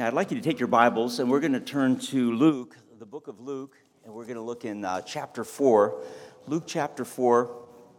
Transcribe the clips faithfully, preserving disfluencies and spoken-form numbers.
Now, I'd like you to take your Bibles, and we're going to turn to Luke, the book of Luke, and we're going to look in uh, chapter four. Luke chapter four.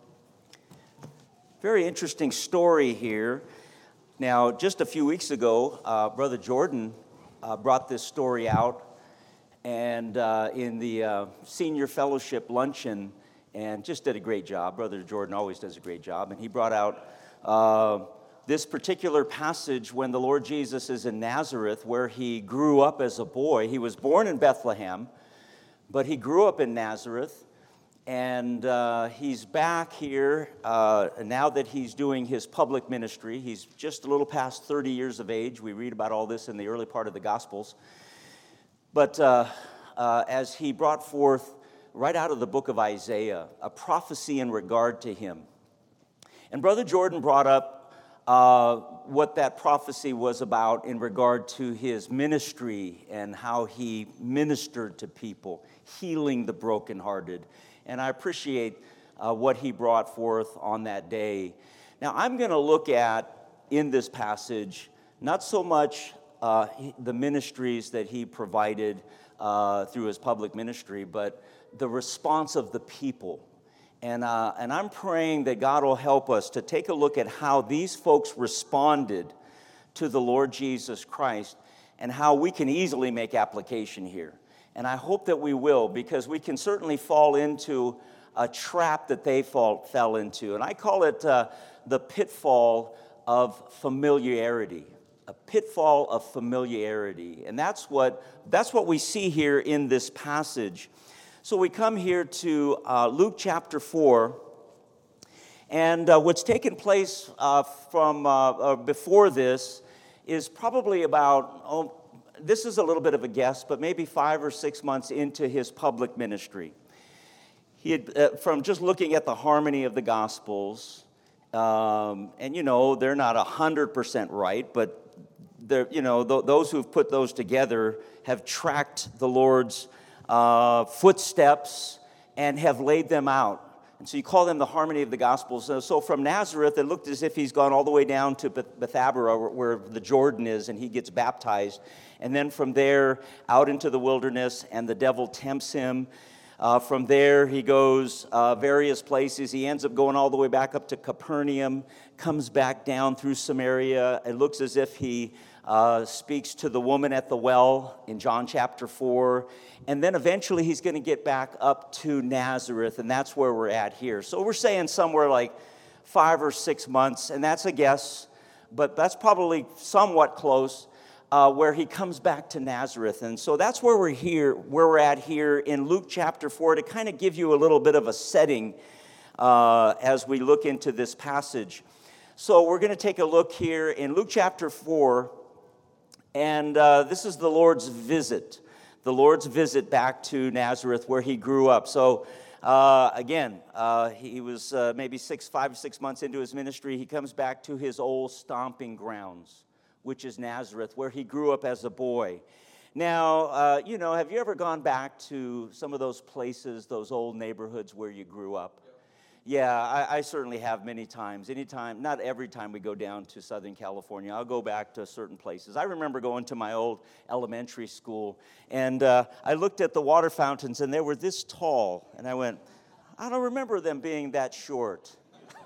Very interesting story here. Now, just a few weeks ago, uh, Brother Jordan uh, brought this story out, and uh, in the uh, senior fellowship luncheon, and just did a great job. Brother Jordan always does a great job, and he brought out uh, this particular passage when the Lord Jesus is in Nazareth, where he grew up as a boy. He was born in Bethlehem, but he grew up in Nazareth, and uh, he's back here uh, now that he's doing his public ministry. He's just a little past thirty years of age. We read about all this in the early part of the Gospels. But uh, uh, as he brought forth, right out of the book of Isaiah, a prophecy in regard to him. And Brother Jordan brought up Uh, what that prophecy was about in regard to his ministry and how he ministered to people, healing the brokenhearted. And I appreciate uh, what he brought forth on that day. Now, I'm going to look at, in this passage, not so much uh, the ministries that he provided uh, through his public ministry, but the response of the people. And, uh, and I'm praying that God will help us to take a look at how these folks responded to the Lord Jesus Christ and how we can easily make application here. And I hope that we will, because we can certainly fall into a trap that they fall, fell into. And I call it uh, the pitfall of familiarity, a pitfall of familiarity. And that's what, that's what we see here in this passage. So we come here to uh, Luke chapter four, and uh, what's taken place uh, from uh, uh, before this is probably about, oh, this is a little bit of a guess, but maybe five or six months into his public ministry. He had, uh, from just looking at the harmony of the Gospels, um, and you know, they're not one hundred percent right, but they're, you know, th- those who've put those together have tracked the Lord's Uh, footsteps and have laid them out. And so you call them the harmony of the Gospels. So, so from Nazareth, it looked as if he's gone all the way down to Beth- Bethabara, where, where the Jordan is, and he gets baptized. And then from there, out into the wilderness, and the devil tempts him. Uh, from there, he goes uh, various places. He ends up going all the way back up to Capernaum, comes back down through Samaria. It looks as if he uh, speaks to the woman at the well in John chapter four. And then eventually he's going to get back up to Nazareth, and that's where we're at here. So we're saying somewhere like five or six months, and that's a guess, but that's probably somewhat close. Uh, where he comes back to Nazareth. And so that's where we're here, where we're at here in Luke chapter four, to kind of give you a little bit of a setting uh, as we look into this passage. So we're going to take a look here in Luke chapter four, and uh, this is the Lord's visit, the Lord's visit back to Nazareth where he grew up. So uh, again, uh, he was uh, maybe six, five or six months into his ministry. He comes back to his old stomping grounds, which is Nazareth, where he grew up as a boy. Now, uh, you know, have you ever gone back to some of those places, those old neighborhoods where you grew up? Yeah, I, I certainly have many times. Anytime, not every time we go down to Southern California, I'll go back to certain places. I remember going to my old elementary school, and uh, I looked at the water fountains, and they were this tall, and I went, I don't remember them being that short.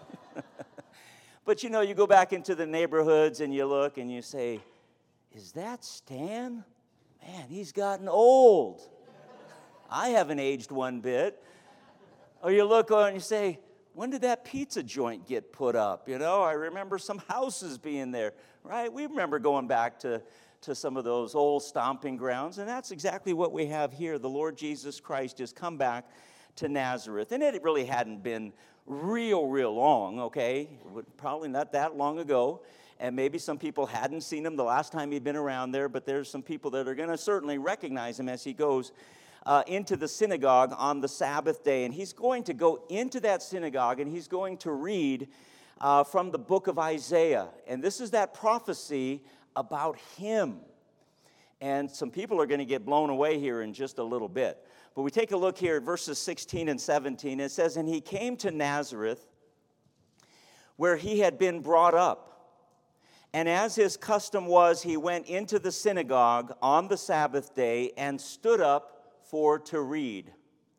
But, you know, you go back into the neighborhoods and you look and you say, is that Stan? Man, he's gotten old. I haven't aged one bit. Or you look and you say, when did that pizza joint get put up? You know, I remember some houses being there, right? We remember going back to, to some of those old stomping grounds, and that's exactly what we have here. The Lord Jesus Christ has come back to Nazareth, and it really hadn't been real, real long, okay? Probably not that long ago. And maybe some people hadn't seen him the last time he'd been around there, but there's some people that are going to certainly recognize him as he goes uh, into the synagogue on the Sabbath day. And he's going to go into that synagogue, and he's going to read uh, from the book of Isaiah. And this is that prophecy about him. And some people are going to get blown away here in just a little bit. But we take a look here at verses sixteen and seventeen. It says, and he came to Nazareth, where he had been brought up. And as his custom was, he went into the synagogue on the Sabbath day and stood up for to read.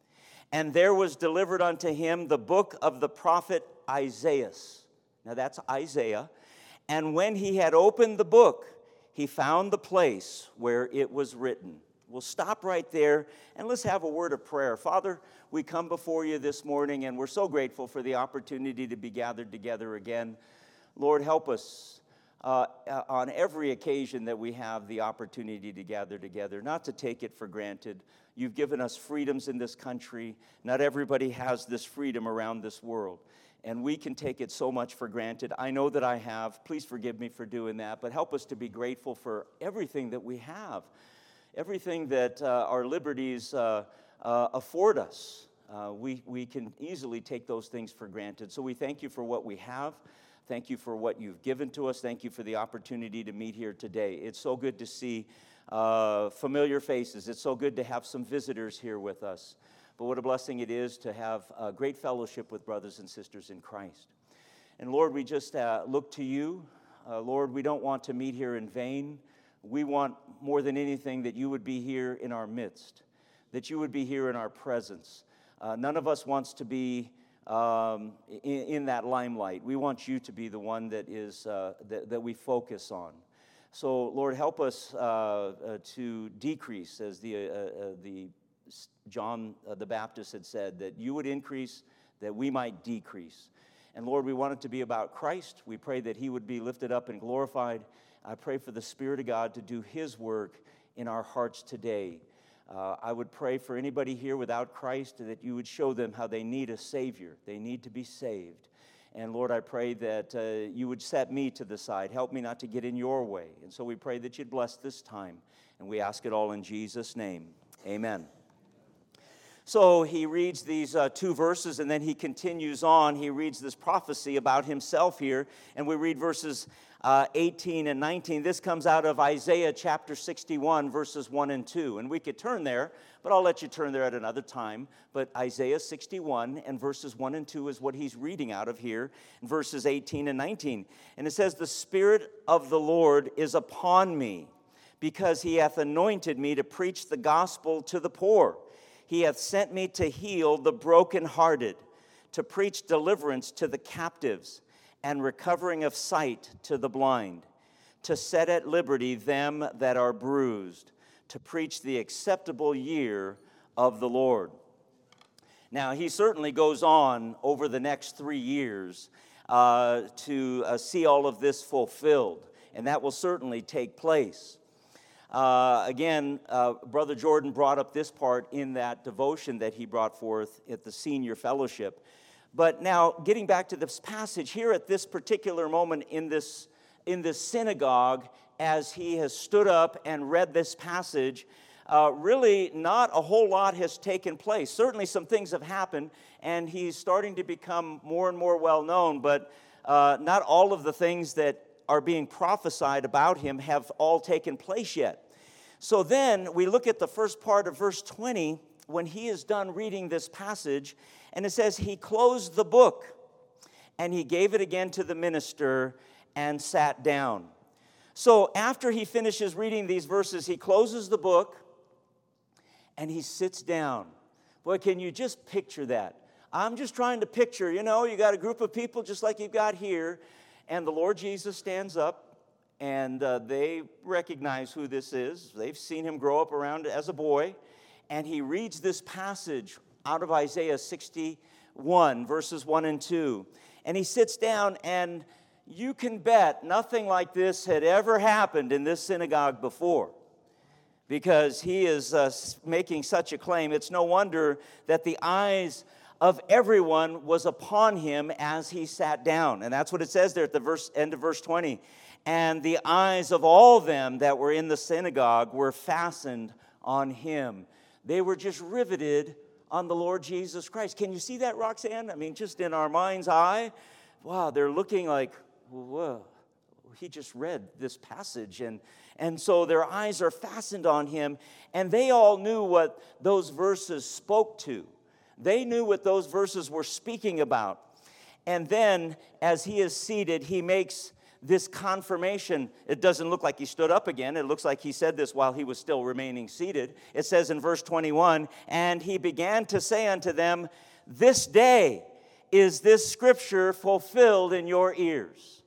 And there was delivered unto him the book of the prophet Isaiah. Now that's Isaiah. And when he had opened the book, he found the place where it was written. We'll stop right there and let's have a word of prayer. Father, we come before you this morning and we're so grateful for the opportunity to be gathered together again. Lord, help us uh, on every occasion that we have the opportunity to gather together, not to take it for granted. You've given us freedoms in this country. Not everybody has this freedom around this world. And we can take it so much for granted. I know that I have. Please forgive me for doing that. But help us to be grateful for everything that we have. Everything that uh, our liberties uh, uh, afford us. Uh, we, we can easily take those things for granted. So we thank you for what we have. Thank you for what you've given to us. Thank you for the opportunity to meet here today. It's so good to see uh, familiar faces. It's so good to have some visitors here with us. But what a blessing it is to have a great fellowship with brothers and sisters in Christ. And Lord, we just uh, look to you. Uh, Lord, we don't want to meet here in vain. We want more than anything that you would be here in our midst, that you would be here in our presence. Uh, none of us wants to be um, in, in that limelight. We want you to be the one that is uh, that, that we focus on. So, Lord, help us uh, uh, to decrease, as the uh, uh, the John uh, the Baptist had said, that you would increase, that we might decrease. And Lord, we want it to be about Christ. We pray that he would be lifted up and glorified. I pray for the Spirit of God to do his work in our hearts today. Uh, I would pray for anybody here without Christ that you would show them how they need a Savior. They need to be saved. And Lord, I pray that uh, you would set me to the side. Help me not to get in your way. And so we pray that you'd bless this time. And we ask it all in Jesus' name. Amen. So he reads these uh, two verses, and then he continues on. He reads this prophecy about himself here, and we read verses uh, eighteen and nineteen. This comes out of Isaiah chapter sixty-one, verses one and two. And we could turn there, but I'll let you turn there at another time. But Isaiah sixty-one and verses one and two is what he's reading out of here, in verses eighteen and nineteen. And it says, "The Spirit of the Lord is upon me, because he hath anointed me to preach the gospel to the poor. He hath sent me to heal the brokenhearted, to preach deliverance to the captives, and recovering of sight to the blind, to set at liberty them that are bruised, to preach the acceptable year of the Lord." Now, he certainly goes on over the next three years uh, to uh, see all of this fulfilled, and that will certainly take place. Uh, again, uh, Brother Jordan brought up this part in that devotion that he brought forth at the senior fellowship. But now, getting back to this passage, here at this particular moment in this, in this synagogue, as he has stood up and read this passage, uh, really not a whole lot has taken place. Certainly some things have happened, and he's starting to become more and more well-known, but uh, not all of the things that are being prophesied about him have all taken place yet. So then we look at the first part of verse twenty when he is done reading this passage, and it says, "He closed the book, and he gave it again to the minister and sat down." So after he finishes reading these verses, he closes the book and he sits down. Boy, can you just picture that? I'm just trying to picture, you know, you got a group of people just like you've got here, and the Lord Jesus stands up, and uh, they recognize who this is. They've seen him grow up around as a boy, and he reads this passage out of Isaiah sixty-one, verses one and two. And he sits down, and you can bet nothing like this had ever happened in this synagogue before, because he is uh, making such a claim. It's no wonder that the eyes of everyone was upon him as he sat down. And that's what it says there at the verse, end of verse twenty. "And the eyes of all them that were in the synagogue were fastened on him." They were just riveted on the Lord Jesus Christ. Can you see that, Roxanne? I mean, just in our mind's eye, wow, they're looking like, whoa, he just read this passage. And, and so their eyes are fastened on him, and they all knew what those verses spoke to. They knew what those verses were speaking about. And then, as he is seated, he makes this confirmation. It doesn't look like he stood up again. It looks like he said this while he was still remaining seated. It says in verse twenty-one, and he began to say unto them, this day is this scripture fulfilled in your ears.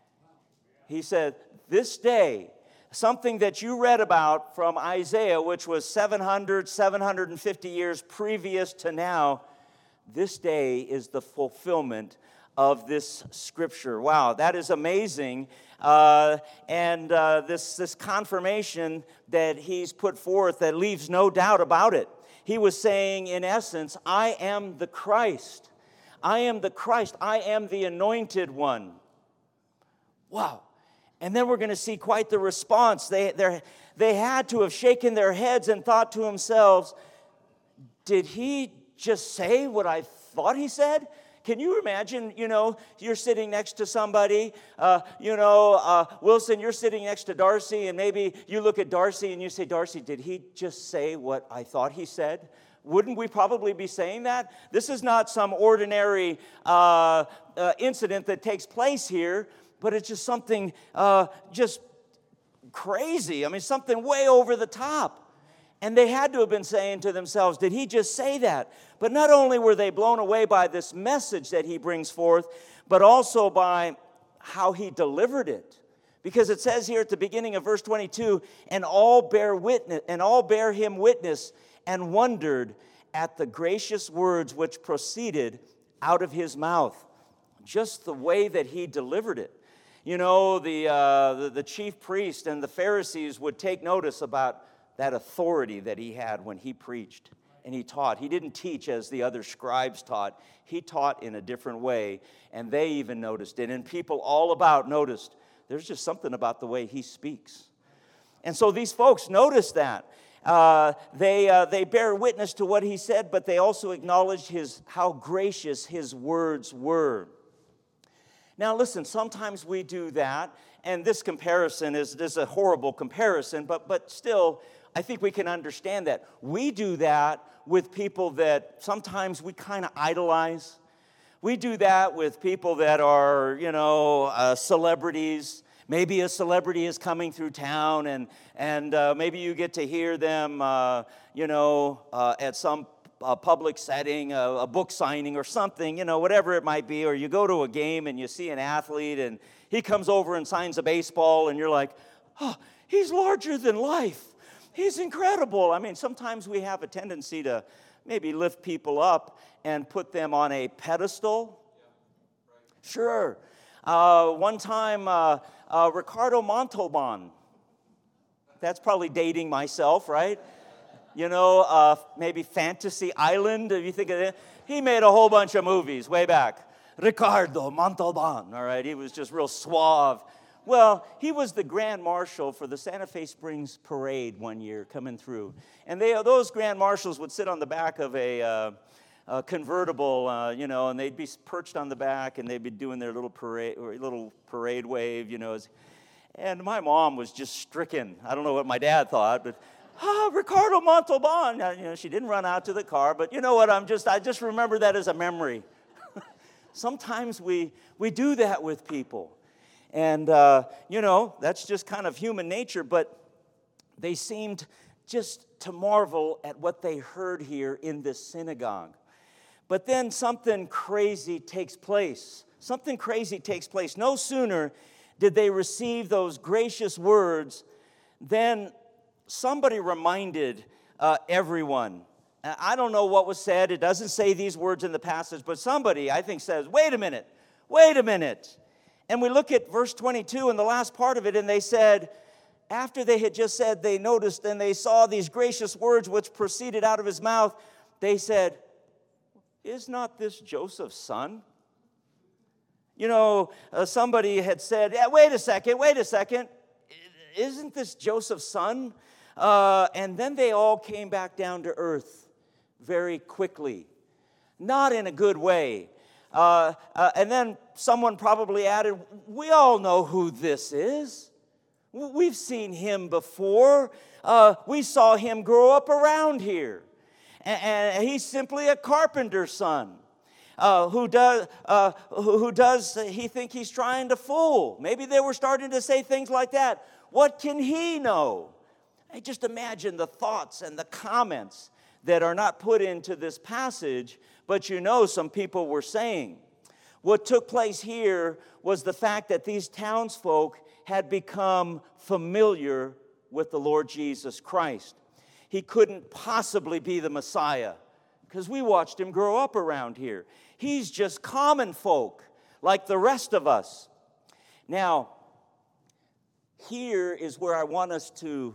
He said, this day, something that you read about from Isaiah, which was seven hundred, seven hundred fifty years previous to now, this day is the fulfillment of this scripture. Wow, that is amazing. Uh, and uh, this, this confirmation that he's put forth that leaves no doubt about it. He was saying, in essence, I am the Christ. I am the Christ. I am the anointed one. Wow. And then we're going to see quite the response. They, they had to have shaken their heads and thought to themselves, did he just say what I thought he said? Can you imagine, you know, you're sitting next to somebody, uh, you know, uh, Wilson, you're sitting next to Darcy, and maybe you look at Darcy and you say, Darcy, did he just say what I thought he said? Wouldn't we probably be saying that? This is not some ordinary uh, uh, incident that takes place here, but it's just something uh, just crazy. I mean, something way over the top. And they had to have been saying to themselves, did he just say that? But not only were they blown away by this message that he brings forth, but also by how he delivered it. Because it says here at the beginning of verse twenty-two, and all bear witness, and all bear him witness, and wondered at the gracious words which proceeded out of his mouth. Just the way that he delivered it. You know, the, uh, the, the chief priest and the Pharisees would take notice about that authority that he had when he preached and he taught. He didn't teach as the other scribes taught. He taught in a different way, and they even noticed it. And people all about noticed there's just something about the way he speaks. And so these folks noticed that. Uh, they, uh, they bear witness to what he said, but they also acknowledged his, how gracious his words were. Now listen, sometimes we do that, and this comparison is, is a horrible comparison, but, but still, I think we can understand that. We do that with people that sometimes we kind of idolize. We do that with people that are, you know, uh, celebrities. Maybe a celebrity is coming through town, and, and uh, maybe you get to hear them, uh, you know, uh, at some a public setting, a, a book signing or something, you know, whatever it might be, or you go to a game and you see an athlete and he comes over and signs a baseball and you're like, oh, he's larger than life. He's incredible. I mean, sometimes we have a tendency to maybe lift people up and put them on a pedestal. Sure. Uh, one time, uh, uh, Ricardo Montalban, that's probably dating myself, right? You know, uh, maybe Fantasy Island, if you think of it. He made a whole bunch of movies way back. Ricardo Montalban, all right? He was just real suave. Well, he was the grand marshal for the Santa Fe Springs Parade one year coming through. And they, those grand marshals would sit on the back of a, uh, a convertible, uh, you know, and they'd be perched on the back, and they'd be doing their little parade, or little parade wave, you know. As, and my mom was just stricken. I don't know what my dad thought, but... Ah, Ricardo Montalban. You know, she didn't run out to the car, but you know what? I'm just, I just remember that as a memory. Sometimes we, we do that with people. And, uh, you know, that's just kind of human nature, but they seemed just to marvel at what they heard here in this synagogue. But then something crazy takes place. Something crazy takes place. No sooner did they receive those gracious words than somebody reminded uh, everyone. I don't know what was said. It doesn't say these words in the passage, but somebody, I think, says, wait a minute, wait a minute. And we look at verse twenty-two and the last part of it, and they said, after they had just said they noticed and they saw these gracious words which proceeded out of his mouth, they said, is not this Joseph's son? You know, uh, somebody had said, yeah, wait a second, wait a second. Isn't this Joseph's son? Uh, and then they all came back down to earth very quickly. Not in a good way. Uh, uh, and then someone probably added, we all know who this is. We've seen him before. Uh, we saw him grow up around here. And, and he's simply a carpenter's son. Uh, who does uh, who, who does he think he's trying to fool? Maybe they were starting to say things like that. What can he know? I just imagine the thoughts and the comments that are not put into this passage, but you know some people were saying. What took place here was the fact that these townsfolk had become familiar with the Lord Jesus Christ. He couldn't possibly be the Messiah because we watched him grow up around here. He's just common folk like the rest of us. Now, here is where I want us to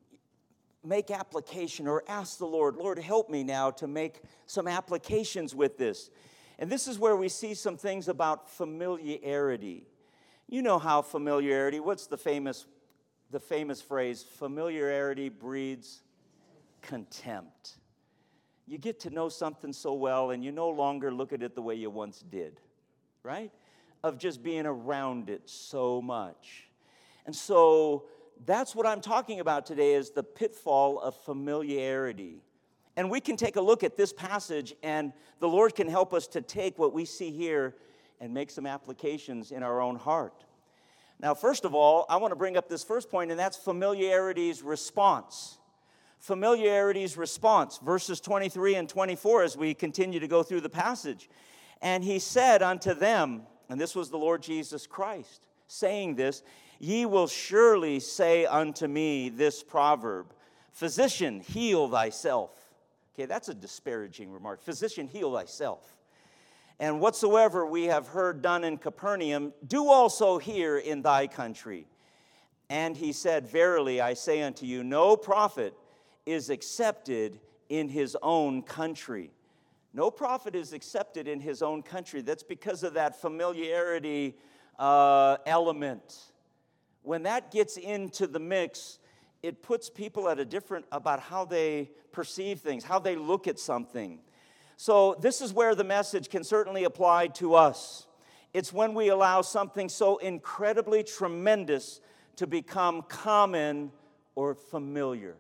make application or ask the Lord, Lord, help me now to make some applications with this. And this is where we see some things about familiarity. You know how familiarity, what's the famous, the famous phrase? Familiarity breeds contempt. You get to know something so well and you no longer look at it the way you once did, right? Of just being around it so much. And so that's what I'm talking about today is the pitfall of familiarity. And we can take a look at this passage and the Lord can help us to take what we see here and make some applications in our own heart. Now, first of all, I want to bring up this first point, and that's familiarity's response. Familiarity's response, verses twenty-three and twenty-four as we continue to go through the passage. And he said unto them, and this was the Lord Jesus Christ saying this, ye will surely say unto me this proverb, physician, heal thyself. Okay, that's a disparaging remark. Physician, heal thyself. And whatsoever we have heard done in Capernaum, do also here in thy country. And he said, verily I say unto you, no prophet is accepted in his own country. No prophet is accepted in his own country. That's because of that familiarity uh, element. When that gets into the mix, it puts people at a different, about how they perceive things, how they look at something. So this is where the message can certainly apply to us. It's when we allow something so incredibly tremendous to become common or familiar.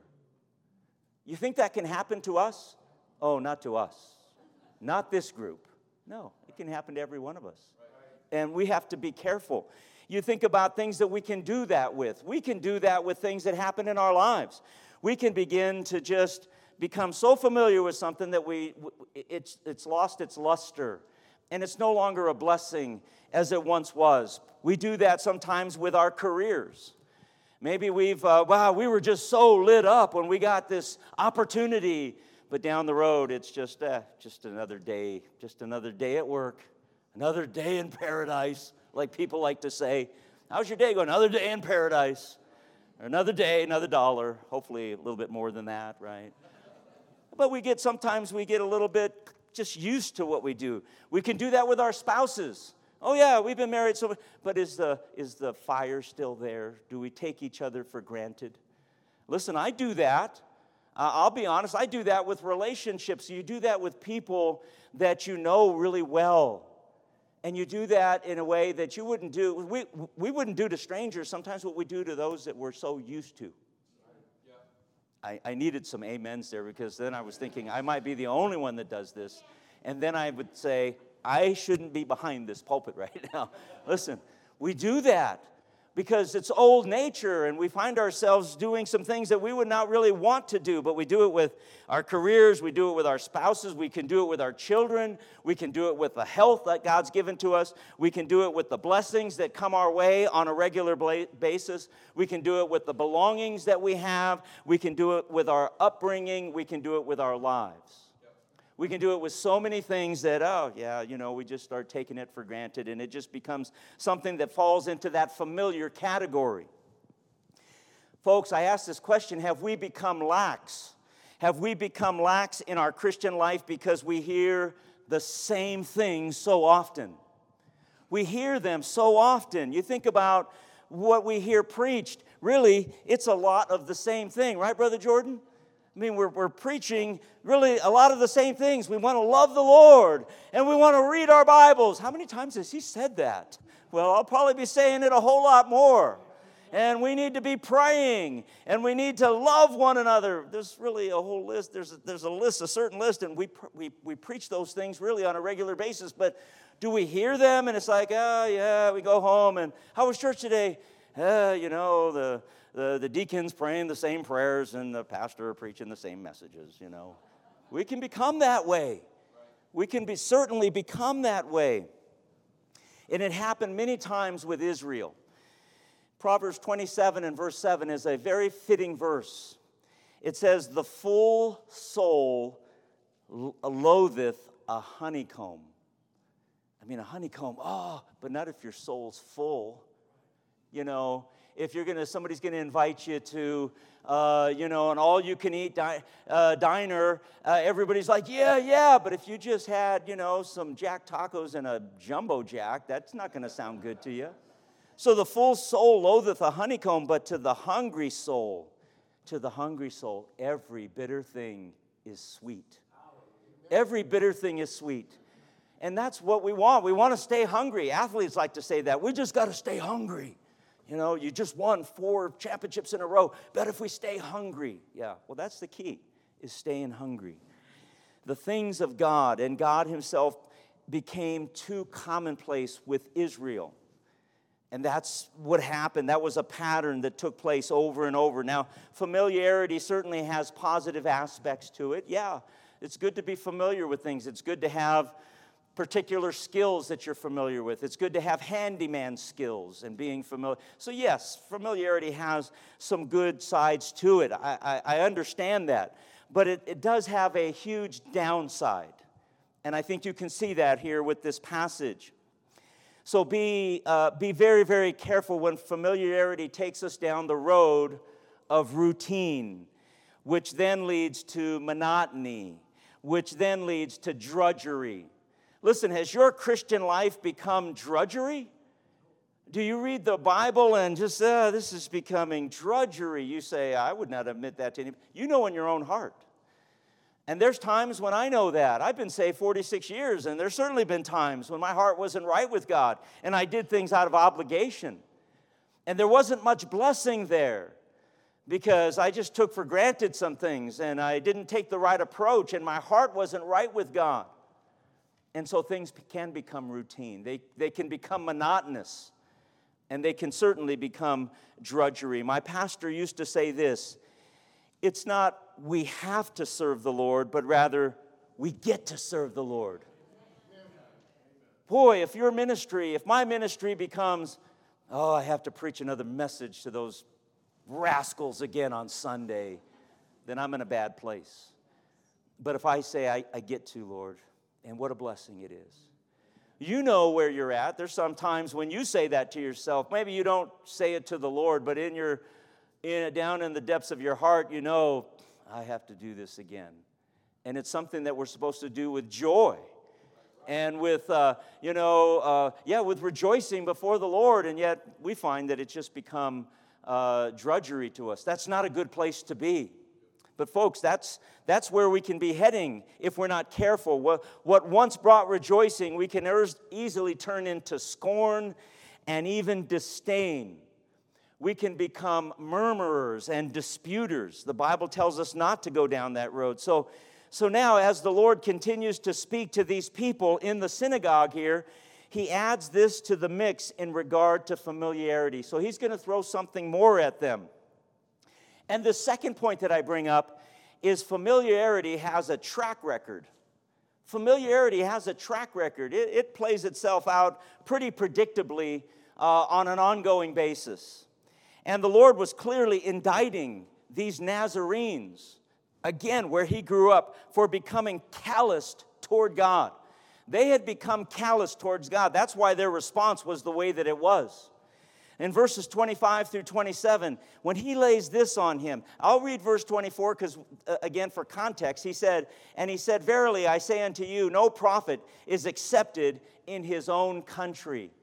You think that can happen to us? Oh, not to us. Not this group. No, it can happen to every one of us. And we have to be careful. You think about things that we can do that with. We can do that with things that happen in our lives. We can begin to just become so familiar with something that we it's it's lost its luster, and it's no longer a blessing as it once was. We do that sometimes with our careers. Maybe we've, uh, wow, we were just so lit up when we got this opportunity, but down the road it's just, uh, just another day, just another day at work, another day in paradise, like people like to say. How's your day going? Another day in paradise. Another day, another dollar, hopefully a little bit more than that, right? But we get, sometimes we get a little bit just used to what we do. We can do that with our spouses. Oh yeah, we've been married so much, but is the, is the fire still there? Do we take each other for granted? Listen, I do that. Uh, I'll be honest, I do that with relationships. You do that with people that you know really well. And you do that in a way that you wouldn't do, we, we wouldn't do to strangers, sometimes what we do to those that we're so used to. I, I needed some amens there because then I was thinking I might be the only one that does this. And then I would say, I shouldn't be behind this pulpit right now. Listen, we do that because it's old nature and we find ourselves doing some things that we would not really want to do, but we do it with our careers, we do it with our spouses, we can do it with our children, we can do it with the health that God's given to us, we can do it with the blessings that come our way on a regular basis, we can do it with the belongings that we have, we can do it with our upbringing, we can do it with our lives. We can do it with so many things that, oh, yeah, you know, we just start taking it for granted, and it just becomes something that falls into that familiar category. Folks, I ask this question, have we become lax? Have we become lax in our Christian life because we hear the same things so often? We hear them so often. You think about what we hear preached. Really, it's a lot of the same thing, right, Brother Jordan? I mean, we're, we're preaching really a lot of the same things. We want to love the Lord, and we want to read our Bibles. How many times has he said that? Well, I'll probably be saying it a whole lot more. and we need to be praying, and we need to love one another. There's really a whole list. There's a, there's a list, a certain list, and we, we, we preach those things really on a regular basis, but do we hear them? And it's like, oh, yeah, we go home, and how was church today? Uh, you know, the, the, the deacons praying the same prayers, and the pastor preaching the same messages, you know. We can become that way. We can be certainly become that way. And it happened many times with Israel. Proverbs twenty-seven and verse seven is a very fitting verse. It says, the full soul loatheth a honeycomb. I mean, a honeycomb, oh, but not if your soul's full. You know, if you're going to, somebody's going to invite you to, uh, you know, an all-you-can-eat di- uh, diner, uh, everybody's like, yeah, yeah, but if you just had, you know, some Jack tacos and a Jumbo Jack, that's not going to sound good to you. So the full soul loatheth a honeycomb, but to the hungry soul, to the hungry soul, every bitter thing is sweet. Every bitter thing is sweet. And that's what we want. We want to stay hungry. Athletes like to say that. We just got to stay hungry. You know, you just won four championships in a row. But if we stay hungry, yeah, well, that's the key, is staying hungry. The things of God and God himself became too commonplace with Israel. And that's what happened. That was a pattern that took place over and over. Now, familiarity certainly has positive aspects to it. Yeah, it's good to be familiar with things. It's good to have particular skills that you're familiar with. It's good to have handyman skills and being familiar. So yes, familiarity has some good sides to it. I, I, I understand that. But it, it does have a huge downside. And I think you can see that here with this passage. So be, uh, be very, very careful when familiarity takes us down the road of routine, which then leads to monotony, which then leads to drudgery. Listen, has your Christian life become drudgery? Do you read the Bible and just, uh, this is becoming drudgery? You say, I would not admit that to anybody. You know in your own heart. And there's times when I know that. I've been saved forty-six years, and there's certainly been times when my heart wasn't right with God, and I did things out of obligation. And there wasn't much blessing there because I just took for granted some things, and I didn't take the right approach, and my heart wasn't right with God. And so things can become routine. They, they can become monotonous. And they can certainly become drudgery. My pastor used to say this. It's not we have to serve the Lord, but rather we get to serve the Lord. Boy, if your ministry, if my ministry becomes, oh, I have to preach another message to those rascals again on Sunday, then I'm in a bad place. But if I say, I, I get to, Lord, and what a blessing it is. You know where you're at. There's some times when you say that to yourself. Maybe you don't say it to the Lord, but in your, in, down in the depths of your heart, you know, I have to do this again. And it's something that we're supposed to do with joy. And with, uh, you know, uh, yeah, with rejoicing before the Lord. And yet we find that it's just become uh, drudgery to us. That's not a good place to be. But folks, that's that's where we can be heading if we're not careful. What, what once brought rejoicing, we can easily turn into scorn and even disdain. We can become murmurers and disputers. The Bible tells us not to go down that road. So, so now, as the Lord continues to speak to these people in the synagogue here, he adds this to the mix in regard to familiarity. So he's going to throw something more at them. And the second point that I bring up is familiarity has a track record. Familiarity has a track record. It, it plays itself out pretty predictably uh, on an ongoing basis. And the Lord was clearly indicting these Nazarenes, again, where he grew up, for becoming calloused toward God. They had become calloused towards God. That's why their response was the way that it was. In verses twenty-five through twenty-seven, when he lays this on him, I'll read verse twenty-four because, uh, again, for context, he said, and he said, verily, I say unto you, no prophet is accepted in his own country.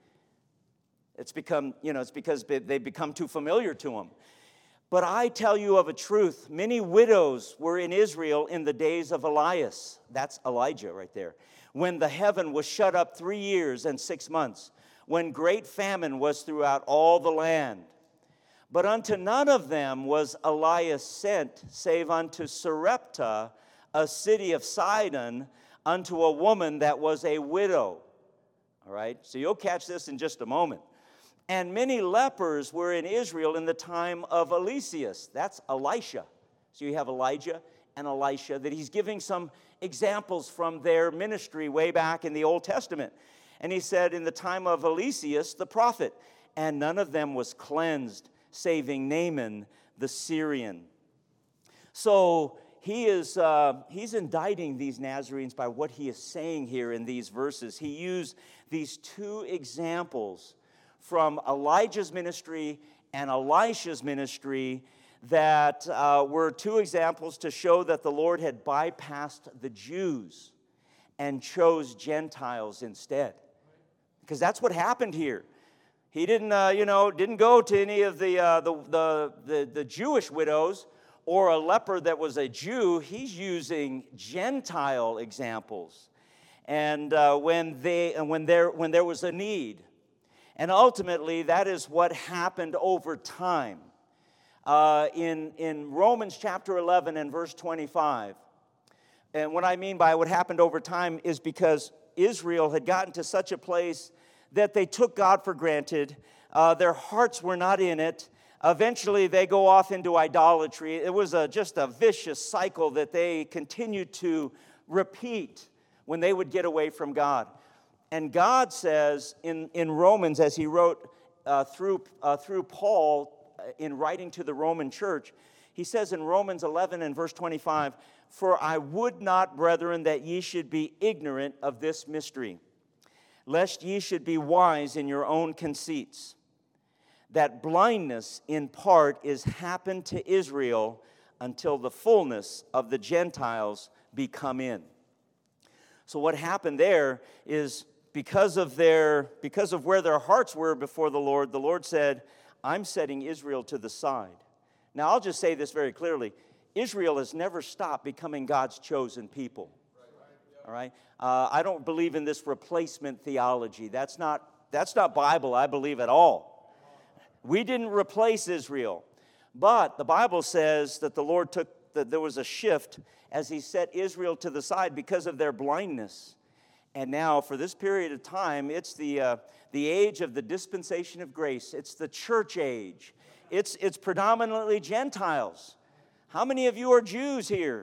It's become, you know, it's because they've become too familiar to him. But I tell you of a truth, many widows were in Israel in the days of Elias. That's Elijah right there. When the heaven was shut up three years and six months. When great famine was throughout all the land. But unto none of them was Elias sent, save unto Sarepta, a city of Sidon, unto a woman that was a widow. All right, so you'll catch this in just a moment. And many lepers were in Israel in the time of Eliseus. That's Elisha. So you have Elijah and Elisha, that he's giving some examples from their ministry way back in the Old Testament. And he said, in the time of Eliseus the prophet, and none of them was cleansed, saving Naaman the Syrian. So he is uh, he's indicting these Nazarenes by what he is saying here in these verses. He used these two examples from Elijah's ministry and Elisha's ministry that uh, were two examples to show that the Lord had bypassed the Jews and chose Gentiles instead. Because that's what happened here. He didn't, uh, you know, didn't go to any of the, uh, the, the, the, the Jewish widows or a leper that was a Jew. He's using Gentile examples. And uh, when, they, and when, there, when there was a need. And ultimately, that is what happened over time. Uh, in, in Romans chapter eleven and verse twenty-five. And what I mean by what happened over time is because Israel had gotten to such a place that they took God for granted. Uh, their hearts were not in it. Eventually, they go off into idolatry. It was a, just a vicious cycle that they continued to repeat when they would get away from God. And God says in, in Romans, as he wrote uh, through, uh, through Paul in writing to the Roman church, he says in Romans eleven and verse twenty-five, "For I would not, brethren, that ye should be ignorant of this mystery, lest ye should be wise in your own conceits, that blindness in part is happened to Israel until the fullness of the Gentiles be come in." So what happened there is because of their because of where their hearts were before the Lord, the Lord said, "I'm setting Israel to the side." Now, I'll just say this very clearly. Israel has never stopped becoming God's chosen people. All right? Uh, I don't believe in this replacement theology. That's not, that's not Bible, I believe, at all. We didn't replace Israel. But the Bible says that the Lord took, that there was a shift as he set Israel to the side because of their blindness. And now, for this period of time, it's the, uh, the age of the dispensation of grace. It's the church age. It's, it's predominantly Gentiles. How many of you are Jews here?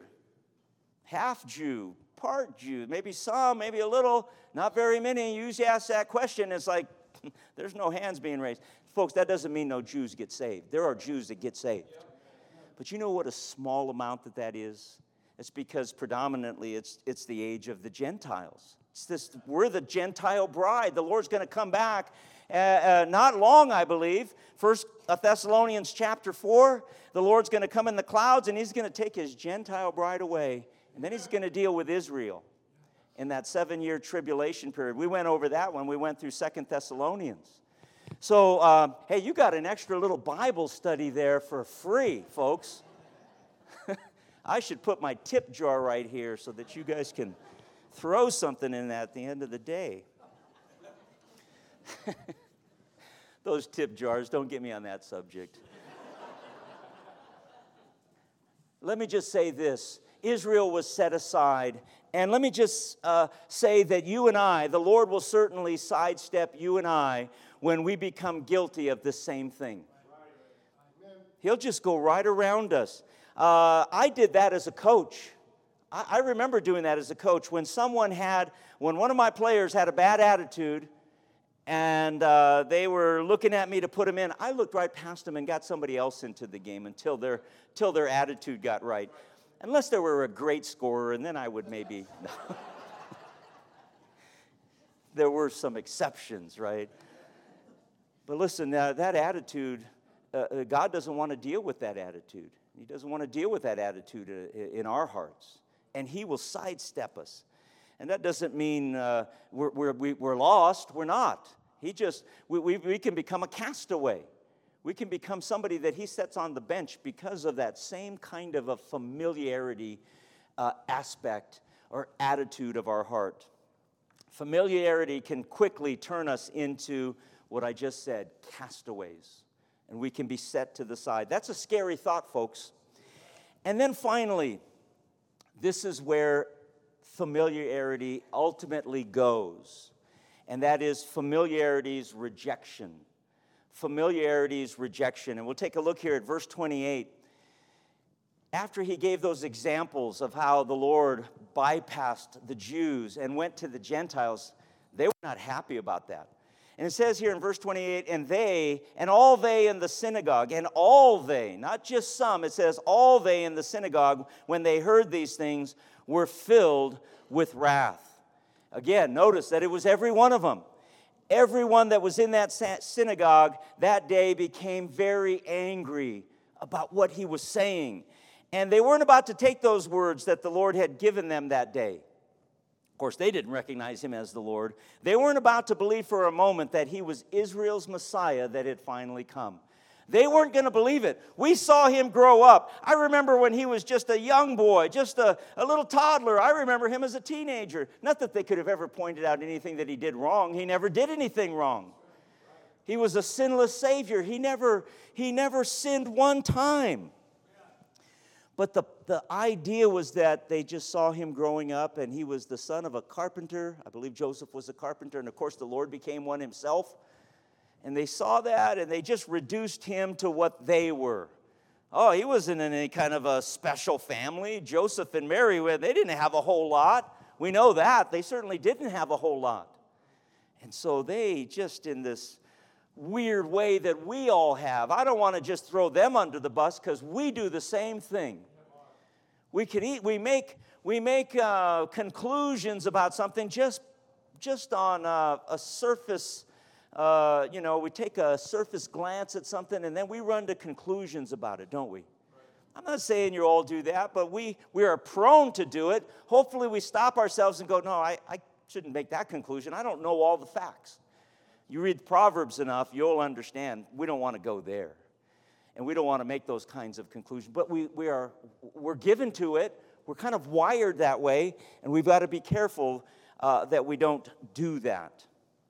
Half Jew, part Jew, maybe some, maybe a little, not very many. You usually ask that question, it's like, there's no hands being raised. Folks, that doesn't mean no Jews get saved. There are Jews that get saved. But you know what a small amount that that is? It's because predominantly it's, it's the age of the Gentiles. It's this, we're the Gentile bride. The Lord's going to come back uh, uh, not long, I believe. First Thessalonians chapter four, the Lord's going to come in the clouds and he's going to take his Gentile bride away. And then he's going to deal with Israel in that seven-year tribulation period. We went over that when we went through Second Thessalonians. So, uh, hey, you got an extra little Bible study there for free, folks. I should put my tip jar right here so that you guys can throw something in that at the end of the day. Those tip jars, don't get me on that subject. Let me just say this. Israel was set aside. And let me just uh, say that you and I, the Lord will certainly sidestep you and I when we become guilty of the same thing. He'll just go right around us. Uh, I did that as a coach. I, I remember doing that as a coach. When someone had, when one of my players had a bad attitude and uh, they were looking at me to put him in, I looked right past them and got somebody else into the game until their, until their attitude got right. Unless they were a great scorer, and then I would maybe. There were some exceptions, right? But listen, uh, that attitude, uh, God doesn't want to deal with that attitude. He doesn't want to deal with that attitude uh, in our hearts. And he will sidestep us. And that doesn't mean uh, we're, we're, we, we're lost. We're not. He just, we, we, we can become a castaway. We can become somebody that he sets on the bench because of that same kind of a familiarity uh, aspect or attitude of our heart. Familiarity can quickly turn us into what I just said, castaways. and we can be set to the side. That's a scary thought, folks. And then finally, this is where familiarity ultimately goes, and that is familiarity's rejection. Familiarity's rejection. And we'll take a look here at verse twenty-eight. After he gave those examples of how the Lord bypassed the Jews and went to the Gentiles, they were not happy about that. And it says here in verse twenty-eight, and they, and all they in the synagogue, and all they, not just some, it says all they in the synagogue, when they heard these things, were filled with wrath. Again, notice that it was every one of them. Everyone that was in that synagogue that day became very angry about what he was saying. And they weren't about to take those words that the Lord had given them that day. Of course, they didn't recognize him as the Lord. They weren't about to believe for a moment that he was Israel's Messiah that had finally come. They weren't going to believe it. We saw him grow up. I remember when he was just a young boy, just a, a little toddler. I remember him as a teenager. Not that they could have ever pointed out anything that he did wrong. He never did anything wrong. He was a sinless Savior. He never, he never sinned one time. But the, the idea was that they just saw him growing up, and he was the son of a carpenter. I believe Joseph was a carpenter, and of course the Lord became one himself. And they saw that, and they just reduced him to what they were. Oh, he wasn't in any kind of a special family. Joseph and Mary, they didn't have a whole lot. We know that. They certainly didn't have a whole lot. And so they just in this weird way that we all have. I don't want to just throw them under the bus because we do the same thing. We can eat. We make we make uh, conclusions about something just just on uh, a surface. Uh, you know, we take a surface glance at something and then we run to conclusions about it, don't we? I'm not saying you all do that, but we we are prone to do it. Hopefully, we stop ourselves and go, no, I, I shouldn't make that conclusion. I don't know all the facts. You read Proverbs enough, you'll understand we don't want to go there. And we don't want to make those kinds of conclusions. But we, we are, we're given to it. We're kind of wired that way. And we've got to be careful uh, that we don't do that.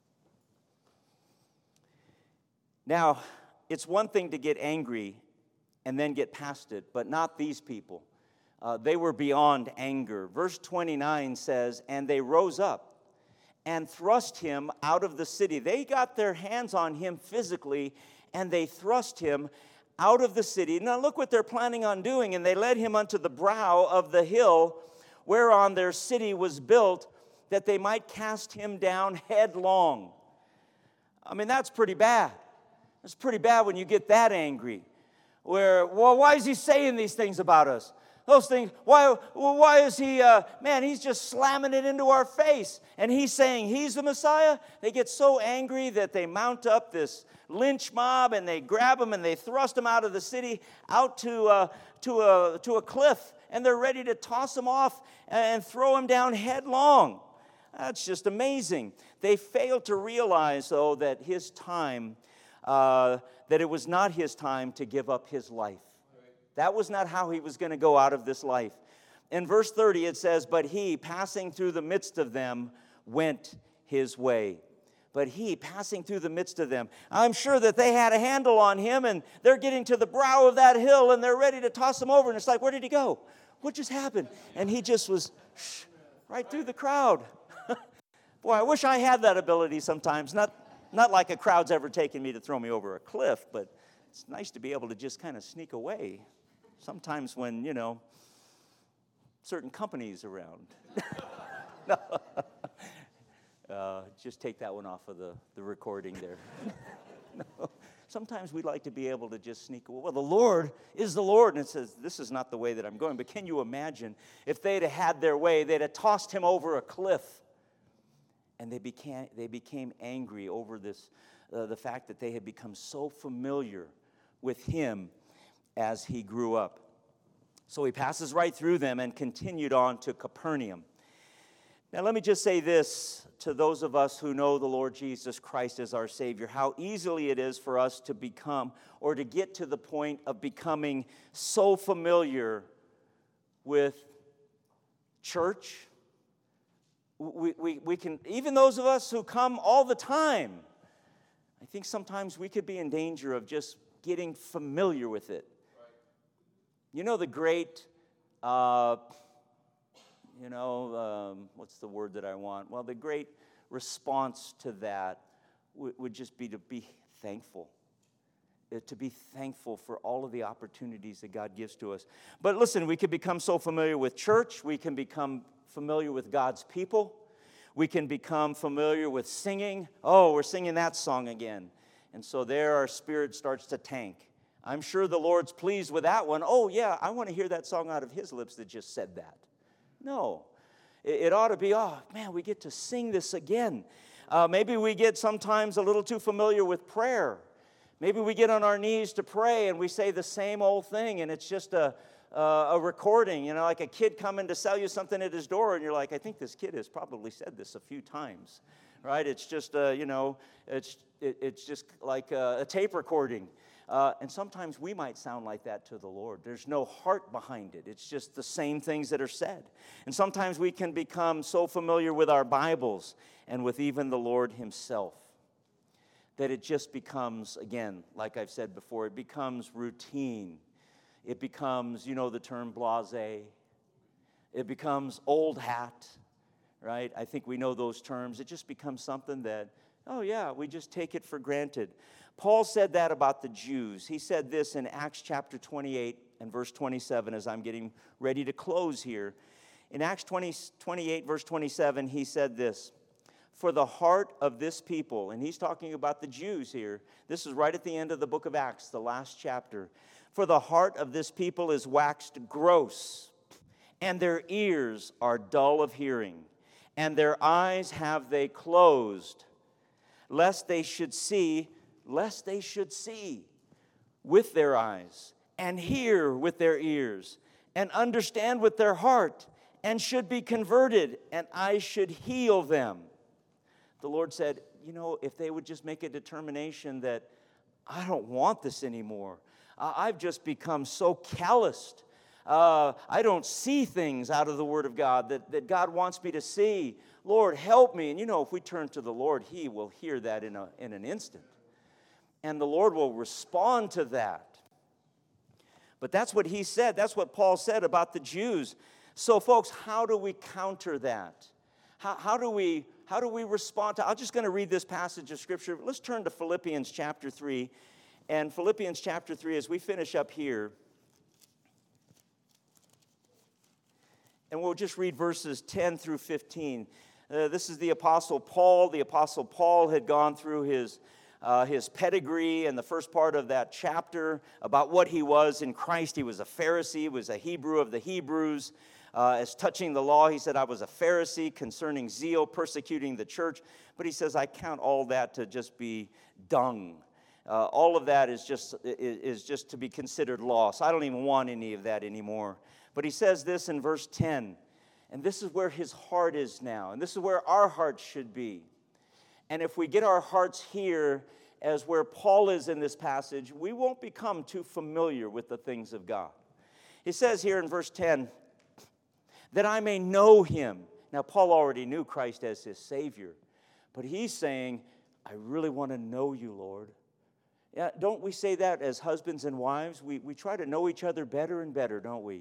Now, it's one thing to get angry and then get past it, but not these people. Uh, they were beyond anger. Verse twenty-nine says, and they rose up and thrust him out of the city. They got their hands on him physically, and they thrust him out of the city. Now look what they're planning on doing. And they led him unto the brow of the hill whereon their city was built, that they might cast him down headlong. I mean, that's pretty bad. It's pretty bad when you get that angry. Where, well, why is he saying these things about us? Those things, why, why is he, uh, man, he's just slamming it into our face. And he's saying he's the Messiah. They get so angry that they mount up this lynch mob and they grab him and they thrust him out of the city, out to, uh, to, a, to a cliff. And they're ready to toss him off and throw him down headlong. That's just amazing. They failed to realize, though, that his time, uh, that it was not his time to give up his life. That was not how he was going to go out of this life. In verse thirty, it says, but he, passing through the midst of them, went his way. But he, passing through the midst of them, I'm sure that they had a handle on him, and they're getting to the brow of that hill, and they're ready to toss him over. And it's like, where did he go? What just happened? And he just was shh, right through the crowd. Boy, I wish I had that ability sometimes. Not, not like a crowd's ever taken me to throw me over a cliff, but it's nice to be able to just kind of sneak away. Sometimes when, you know, certain companies around. No. uh, just take that one off of the, the recording there. No. Sometimes we like to be able to just sneak away. Well, the Lord is the Lord. And it says, this is not the way that I'm going. But can you imagine if they'd have had their way, they'd have tossed him over a cliff. And they became, they became angry over this, uh, the fact that they had become so familiar with him as he grew up. So he passes right through them and continued on to Capernaum. Now let me just say this to those of us who know the Lord Jesus Christ as our Savior, how easily it is for us to become or to get to the point of becoming so familiar with church. We, we, we can, even those of us who come all the time, I think sometimes we could be in danger of just getting familiar with it. You know the great, uh, you know, um, what's the word that I want? Well, the great response to that w- would just be to be thankful. Uh, To be thankful for all of the opportunities that God gives to us. But listen, we can become so familiar with church. We can become familiar with God's people. We can become familiar with singing. Oh, we're singing that song again. And so there our spirit starts to tank. I'm sure the Lord's pleased with that one. Oh, yeah, I want to hear that song out of his lips that just said that. No. It, it ought to be, oh, man, we get to sing this again. Uh, maybe we get sometimes a little too familiar with prayer. Maybe we get on our knees to pray and we say the same old thing, and it's just a, uh, a recording, you know, like a kid coming to sell you something at his door, and you're like, I think this kid has probably said this a few times, right? It's just, uh, you know, it's it, it's just like a, a tape recording. Uh, and sometimes we might sound like that to the Lord. There's no heart behind it. It's just the same things that are said. And sometimes we can become so familiar with our Bibles and with even the Lord himself that it just becomes, again, like I've said before, it becomes routine. It becomes, you know, the term blasé. It becomes old hat, right? I think we know those terms. It just becomes something that, oh yeah, we just take it for granted. Paul said that about the Jews. He said this in Acts chapter twenty-eight and verse twenty-seven as I'm getting ready to close here. In Acts twenty, twenty-eight, verse twenty-seven, he said this, for the heart of this people, and he's talking about the Jews here. This is right at the end of the book of Acts, the last chapter. For the heart of this people is waxed gross, and their ears are dull of hearing, and their eyes have they closed, lest they should see, lest they should see with their eyes, and hear with their ears, and understand with their heart, and should be converted, and I should heal them. The Lord said, you know, if they would just make a determination that I don't want this anymore. Uh, I've just become so calloused. Uh, I don't see things out of the Word of God that, that God wants me to see. Lord, help me. And you know, if we turn to the Lord, He will hear that in, a, in an instant. And the Lord will respond to that. But that's what He said. That's what Paul said about the Jews. So, folks, how do we counter that? How, how do we... How do we respond to, I'm just going to read this passage of Scripture. Let's turn to Philippians chapter three. And Philippians chapter three, as we finish up here, and we'll just read verses ten through fifteen. Uh, this is the Apostle Paul. The Apostle Paul had gone through his, uh, his pedigree and the first part of that chapter about what he was in Christ. He was a Pharisee, he was a Hebrew of the Hebrews. Uh, as touching the law, he said, I was a Pharisee concerning zeal, persecuting the church. But he says, I count all that to just be dung. Uh, all of that is just, is just to be considered loss. I don't even want any of that anymore. But he says this in verse ten, and this is where his heart is now, and this is where our hearts should be. And if we get our hearts here as where Paul is in this passage, we won't become too familiar with the things of God. He says here in verse ten, that I may know him. Now, Paul already knew Christ as his Savior, but he's saying, I really want to know you, Lord. Yeah, don't we say that as husbands and wives? We, we try to know each other better and better, don't we?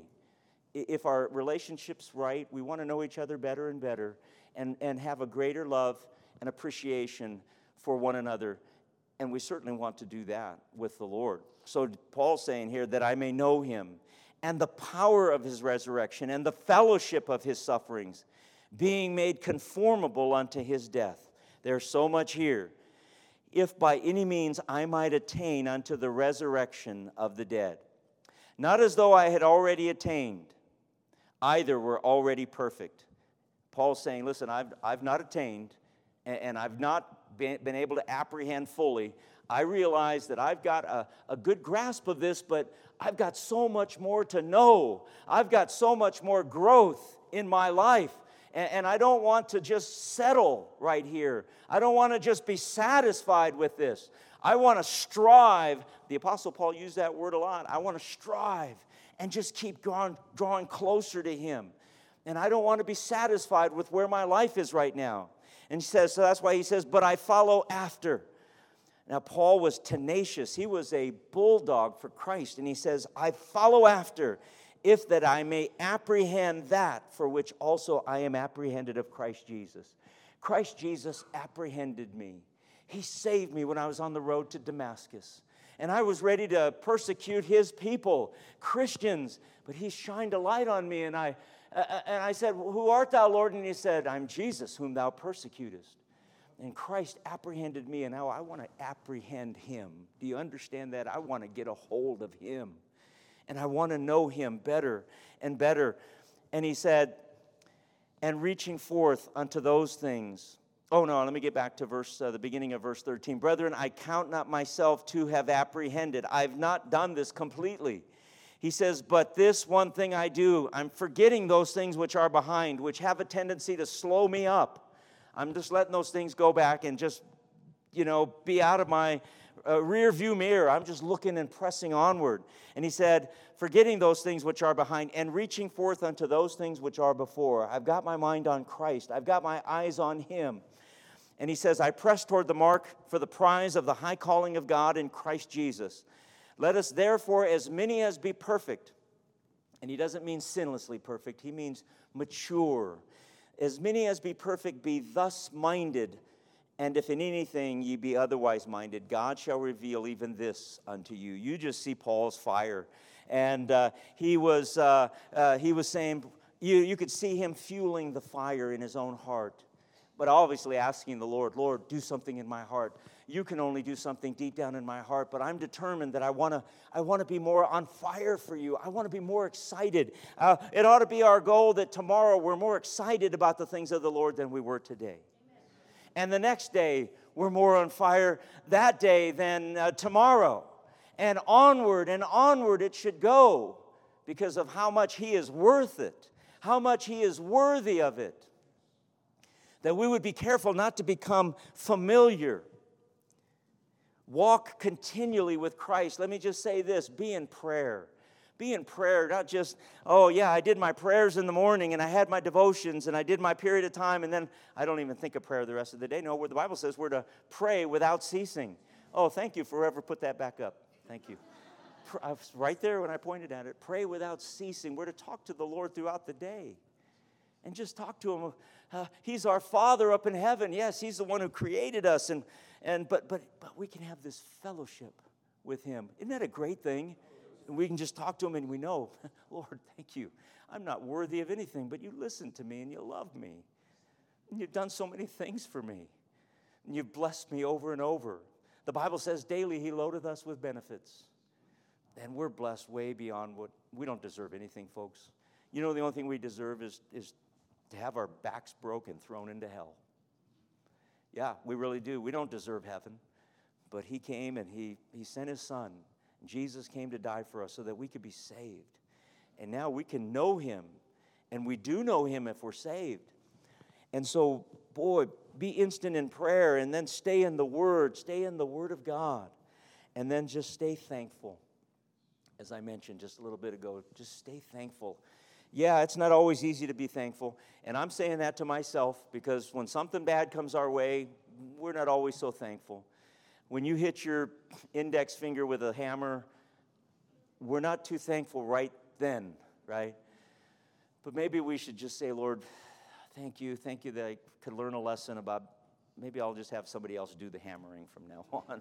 If our relationship's right, we want to know each other better and better and, and have a greater love and appreciation for one another. And we certainly want to do that with the Lord. So Paul's saying here that I may know him and the power of his resurrection, and the fellowship of his sufferings, being made conformable unto his death. There's so much here. If by any means I might attain unto the resurrection of the dead. Not as though I had already attained, either were already perfect. Paul's saying, listen, I've, I've not attained, and, and I've not been, been able to apprehend fully. I realize that I've got a, a good grasp of this, but I've got so much more to know. I've got so much more growth in my life. And, and I don't want to just settle right here. I don't want to just be satisfied with this. I want to strive. The Apostle Paul used that word a lot. I want to strive and just keep drawing, drawing closer to him. And I don't want to be satisfied with where my life is right now. And he says, so that's why he says, but I follow after. Now, Paul was tenacious. He was a bulldog for Christ. And he says, I follow after, if that I may apprehend that for which also I am apprehended of Christ Jesus. Christ Jesus apprehended me. He saved me when I was on the road to Damascus. And I was ready to persecute his people, Christians. But he shined a light on me. And I, uh, and I said, who art thou, Lord? And he said, I'm Jesus, whom thou persecutest. And Christ apprehended me, and now I want to apprehend him. Do you understand that? I want to get a hold of him. And I want to know him better and better. And he said, and reaching forth unto those things. Oh, no, let me get back to verse, uh, the beginning of verse thirteen. Brethren, I count not myself to have apprehended. I've not done this completely. He says, but this one thing I do, I'm forgetting those things which are behind, which have a tendency to slow me up. I'm just letting those things go back and just, you know, be out of my uh, rear view mirror. I'm just looking and pressing onward. And he said, forgetting those things which are behind and reaching forth unto those things which are before. I've got my mind on Christ. I've got my eyes on him. And he says, I press toward the mark for the prize of the high calling of God in Christ Jesus. Let us therefore, as many as be perfect, and he doesn't mean sinlessly perfect, he means mature. As many as be perfect, be thus minded, and if in anything ye be otherwise minded, God shall reveal even this unto you. You just see Paul's fire. And uh, he was uh, uh, he was saying, you, you could see him fueling the fire in his own heart. But obviously asking the Lord, Lord, do something in my heart. You can only do something deep down in my heart, but I'm determined that I want to I want to be more on fire for you. I want to be more excited. Uh, it ought to be our goal that tomorrow we're more excited about the things of the Lord than we were today. And the next day, we're more on fire that day than uh, tomorrow. And onward and onward it should go because of how much he is worth it, how much he is worthy of it. That we would be careful not to become familiar. Walk continually with Christ. Let me just say this, be in prayer. Be in prayer, not just, oh yeah, I did my prayers in the morning and I had my devotions and I did my period of time and then I don't even think of prayer the rest of the day. No, where the Bible says we're to pray without ceasing. Oh, thank you for whoever put that back up. Thank you. I was right there when I pointed at it. Pray without ceasing. We're to talk to the Lord throughout the day. And just talk to him. Uh, he's our Father up in heaven. Yes, he's the one who created us. And, and but, but, but we can have this fellowship with him. Isn't that a great thing? And we can just talk to him and we know, Lord, thank you. I'm not worthy of anything, but you listen to me and you love me. And you've done so many things for me. And you've blessed me over and over. The Bible says daily he loadeth us with benefits. And we're blessed way beyond what, we don't deserve anything, folks. You know, the only thing we deserve is, is to have our backs broken, thrown into hell. Yeah, we really do. We don't deserve heaven. But he came and he, he sent his son. Jesus came to die for us so that we could be saved. And now we can know him. And we do know him if we're saved. And so, boy, be instant in prayer and then stay in the Word. Stay in the Word of God. And then just stay thankful. As I mentioned just a little bit ago, just stay thankful. Yeah, it's not always easy to be thankful. And I'm saying that to myself because when something bad comes our way, we're not always so thankful. When you hit your index finger with a hammer, we're not too thankful right then, right? But maybe we should just say, Lord, thank you. Thank you that I could learn a lesson about, maybe I'll just have somebody else do the hammering from now on.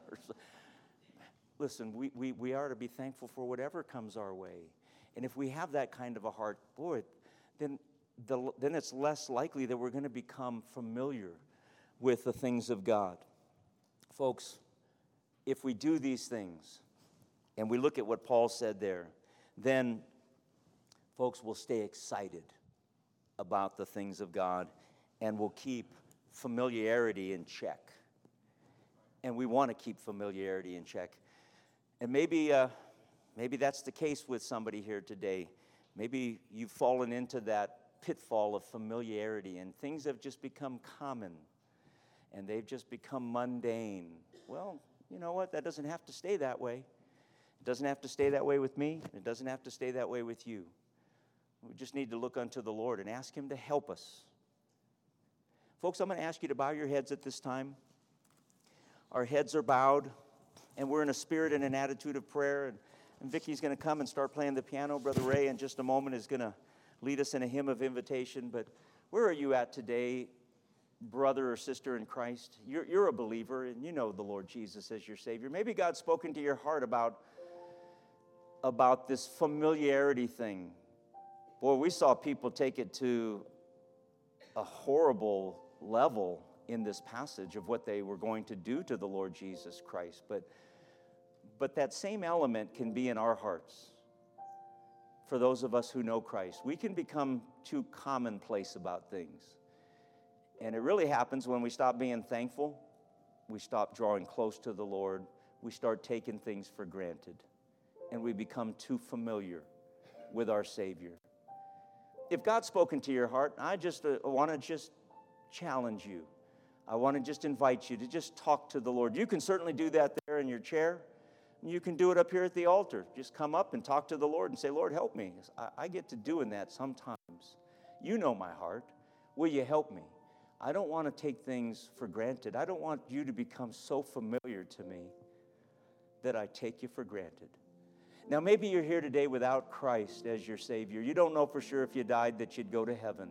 Listen, we, we, we are to be thankful for whatever comes our way. And if we have that kind of a heart, boy, then, the, then it's less likely that we're going to become familiar with the things of God. Folks, if we do these things, and we look at what Paul said there, then, folks, we'll stay excited about the things of God, and we'll keep familiarity in check. And we want to keep familiarity in check. And maybe... Uh, Maybe that's the case with somebody here today. Maybe you've fallen into that pitfall of familiarity and things have just become common and they've just become mundane. Well, you know what? That doesn't have to stay that way. It doesn't have to stay that way with me. It doesn't have to stay that way with you. We just need to look unto the Lord and ask him to help us. Folks, I'm going to ask you to bow your heads at this time. our heads are bowed, and we're in a spirit and an attitude of prayer. And, and Vicky's going to come and start playing the piano. Brother Ray, in just a moment, is going to lead us in a hymn of invitation. But where are you at today, brother or sister in Christ? You're, you're a believer, and you know the Lord Jesus as your Savior. Maybe God's spoken to your heart about, about this familiarity thing. Boy, we saw people take it to a horrible level in this passage of what they were going to do to the Lord Jesus Christ. But, but that same element can be in our hearts. For those of us who know Christ, we can become too commonplace about things. And it really happens when we stop being thankful, we stop drawing close to the Lord, we start taking things for granted, and we become too familiar with our Savior. If God's spoken to your heart, I just uh, want to just challenge you. I want to just invite you to just talk to the Lord. You can certainly do that there in your chair. You can do it up here at the altar. Just come up and talk to the Lord and say, Lord, help me. I, I get to doing that sometimes. You know my heart. Will you help me? I don't want to take things for granted. I don't want you to become so familiar to me that I take you for granted. Now, maybe you're here today without Christ as your Savior. You don't know for sure if you died that you'd go to heaven.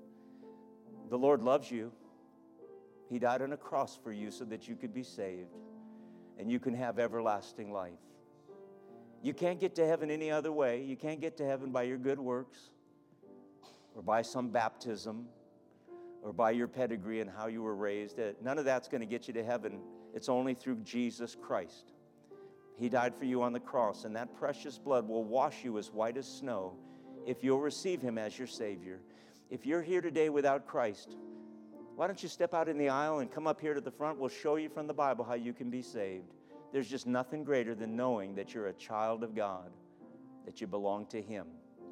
The Lord loves you. He died on a cross for you so that you could be saved and you can have everlasting life. You can't get to heaven any other way. You can't get to heaven by your good works or by some baptism or by your pedigree and how you were raised. None of that's going to get you to heaven. It's only through Jesus Christ. He died for you on the cross, and that precious blood will wash you as white as snow if you'll receive Him as your Savior. If you're here today without Christ, why don't you step out in the aisle and come up here to the front? We'll show you from the Bible how you can be saved. There's just nothing greater than knowing that you're a child of God, that you belong to Him.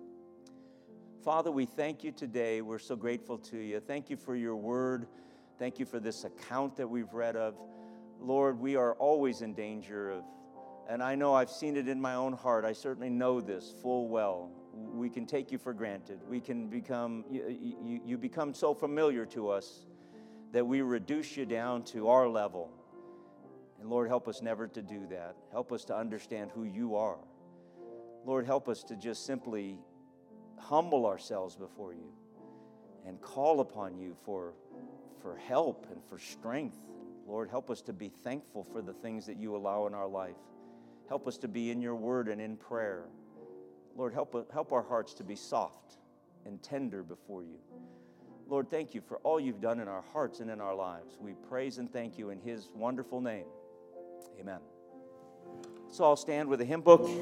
Father, we thank you today. We're so grateful to you. Thank you for your word. Thank you for this account that we've read of. Lord, we are always in danger of, and I know I've seen it in my own heart. I certainly know this full well. We can take you for granted. We can become, you, you, you become so familiar to us that we reduce you down to our level. And Lord, help us never to do that. Help us to understand who you are. Lord, help us to just simply humble ourselves before you and call upon you for, for help and for strength. Lord, help us to be thankful for the things that you allow in our life. Help us to be in your word and in prayer. Lord, help, help our hearts to be soft and tender before you. Lord, thank you for all you've done in our hearts and in our lives. We praise and thank you in His wonderful name. Amen. So I'll stand with a hymn book.